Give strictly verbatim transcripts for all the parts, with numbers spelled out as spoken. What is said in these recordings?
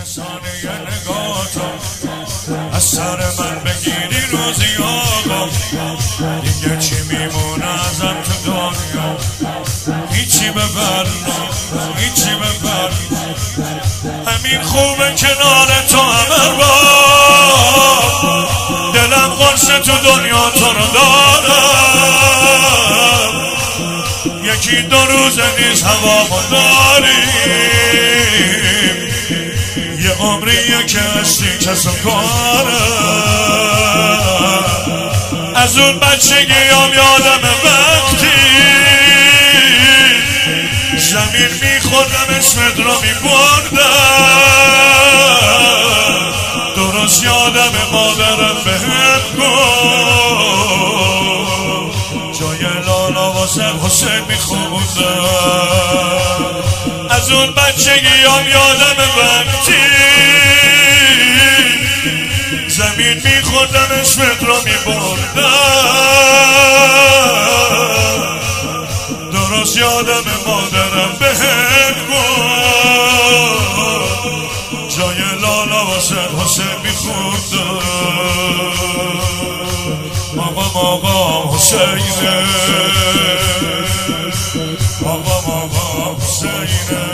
ثانیه نگاهتو از سر من بگیری روزی آقا، دیگه چی میمونه ازم تو دنیا؟ هیچی ببر هیچی ببر، همین خوبه کنار تو همر با، دلم قرصه تو دنیا تو رو دارم، یکی دو روز نیست هوامو داریم، یه عمریه که هستی کس و کارم. از اون بچگیام یادم وقتی زمین میخوردم اسمت رو میبردم، درست یادم مادرم بهم گفت جای لالا واسه حسین میخوندم. از اون بچگیام یادم وقتی زمین میخوردم اسمت رو میبردم، درست یادم مادرم بهم گفت جای لالا واسه حسین میخوندم. آقا آقا حسینه، آقا آقا حسینه،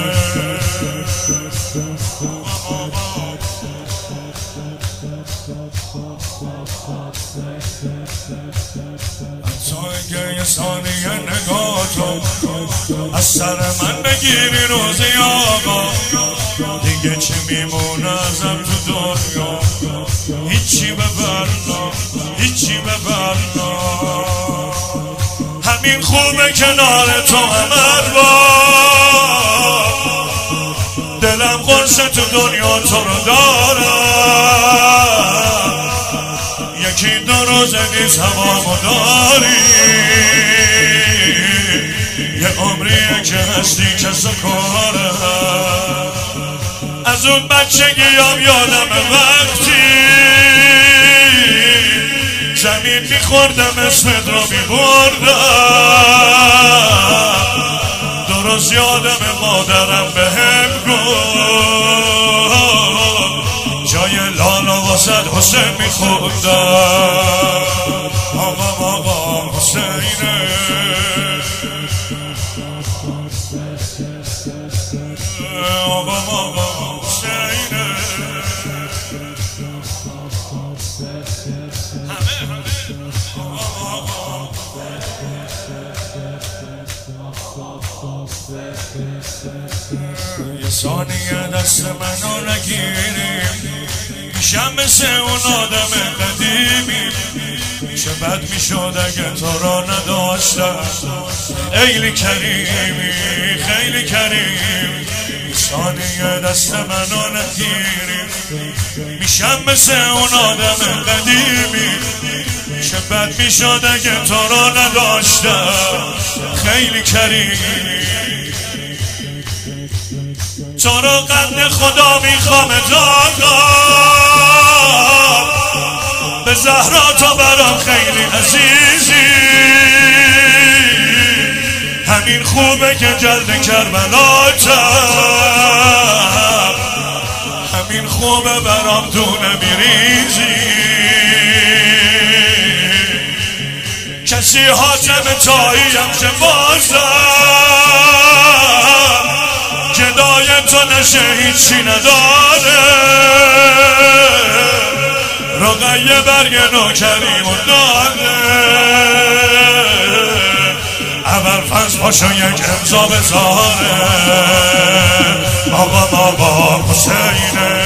حتی اگه یه ثانیه نگاهتو از سر من بگیری روزی آقا، دیگه چی میمونه ازم تو دنیا؟ هیچی ببرنا هیچی ببرنا، همین خوبه کنار تو همر با، دلم قرصه تو دنیا تو رو دارم، یکی دو روز نیست هوامو داری، یه عمریه که هستی کس و کارم. از اون بچگیام یادم وقتی زمین میخوردم اسمت رو میبردم، درست یادم مادرم بهم گفت جای لالا واسد حسین میخوندم. آقا آقا حسینه، آقا آقا حسینه، همه همه یه ثانیه دست منو نگیریم، میشم مثل اون آدم قدیمی، چه بد میشد اگه تو را نداشتم، خیلی کریمی خیلی کریمی. ثانیه دست منو نگیریم، میشم مثل اون آدم قدیمی، چه بد میشد اگه تو را نداشتم، خیلی کریمی. تو رو قند خدا میخوام دادا، به زهرا تو برام خیلی عزیزی، همین خوبه که جلد کربلاتم، همین خوبه برام دونه میریزی، کسی حاتم تاییم چه بازم، جدای تو نشه هیچی نداره، رقیه برگ نوکریم و داده، اول فز پاشو یک امضا بذاره. آقا آقا حسینه،